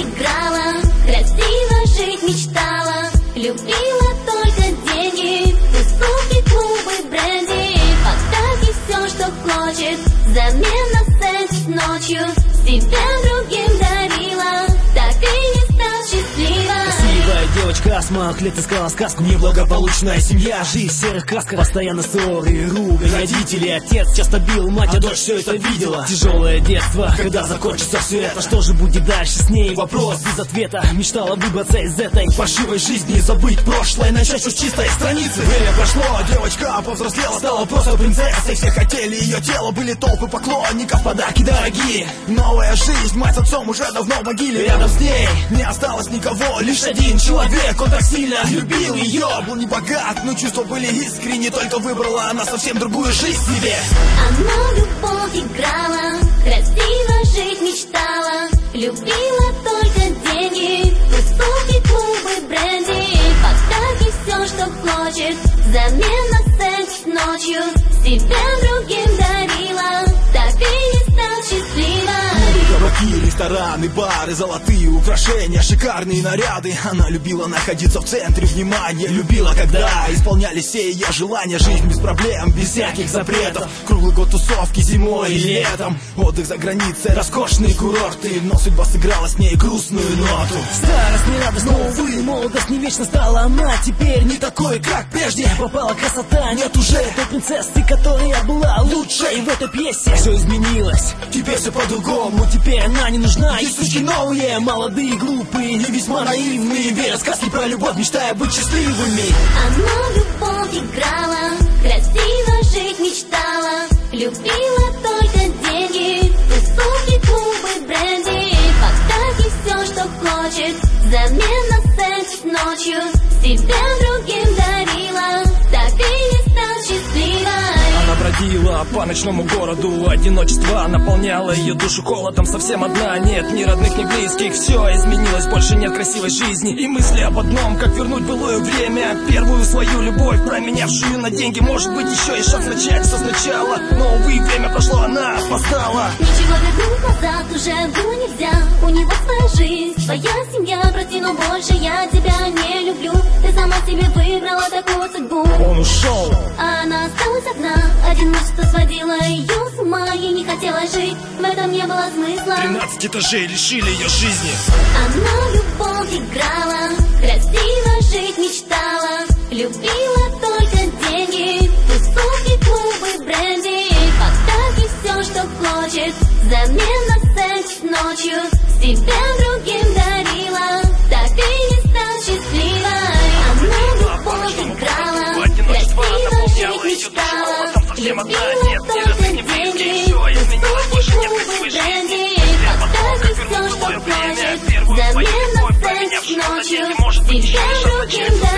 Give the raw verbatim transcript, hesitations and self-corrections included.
играла, красиво жить мечтала, любила только деньги, тусовки, клубы, бренди. Поставь все, что хочет, взамен на секс ночью, себя другим дарила, так и не стал счастлива. Красивая девочка, с малых лет искала сказку. Неблагополучная семья, жизнь в серых красках, постоянно ссоры и ругань. Родители, отец часто бил, мать, а дочь все это видела. Тяжелое детство, когда закончится все это, что же будет дальше с ней? Вопрос без ответа. Мечтала выбраться из этой паршивой жизни, забыть прошлое, начать все с чистой страницы. Время прошло, девочка повзрослела, стала просто принцессой. Все хотели ее тело, были толпы поклонников, подарки дорогие. Новая жизнь, мать с отцом уже давно в могиле. Рядом с ней не осталось никого, лишь один человек. Он так сильно любил ее, был не богат, но чувства были искренни. Только выбрала она совсем другую жизнь себе. Она любовь играла, красиво жить мечтала, любила только деньги, тусовки, клубы, бренди. Поставь ей все, что хочет, взамен на секс ночью, себя другим дарила, так и не стал счастлива. Кабаки, рестораны, бары, золотые украшения, шикарные наряды. Она любила находиться в центре внимания, любила, когда исполнялись все ее желания. Жизнь без проблем, без всяких запретов, круглый год тусовки зимой и летом, отдых за границей, роскошные курорты. Но судьба сыграла с ней грустную ноту. Старость не радость, но увы, молодость не вечно стала. Она теперь не такой, как прежде. Пропала красота, нет уже той принцессы, которая была лучшей в этой пьесе. Все изменилось, Теперь все по-другому, теперь она не нужна. есть сучки новые, молодые, глупые, не весьма наивные, верят в сказки про любовь, мечтая быть счастливыми. Она любовь играла, красиво жить мечтала, любила только деньги, тусовки, клубы, бренди. Поставь ей все, что хочет, взамен на секс ночью, себя другим дарила, так и не стал счастливой. Она бродила по ночному городу, одиночество наполняло ее душу холодом. Совсем одна, нет ни родных, ни близких, все изменилось, больше нет красивой жизни. И мысли об одном, как вернуть былое время, первую свою любовь, променявшую на деньги. Может быть, еще и шанс начать все сначала, но, увы, время прошло, она опоздала. Ничего вернуть назад уже было нельзя, у него своя жизнь, своя семья. Прости, но больше я тебя не люблю, ты сама себе выбрала такую судьбу. Он ушел, А она осталась одна, одиночество сводило ее с ума, ей не хотелось жить, в этом не было смысла. тринадцать этажей лишили ее жизни. Она любовь играла, красиво жить мечтала, любила только деньги, тусовки, клубы, бренди. Поставь ей все, что хочет, взамен на секс ночью, себя другим дарила, так и не стал счастливой. Она любовь играла, красиво жить мечтала, любила только деньги, тусовки, клубы, бренди. Поставь ей все, что хочет, взамен на секс ночью, себя другим дарила.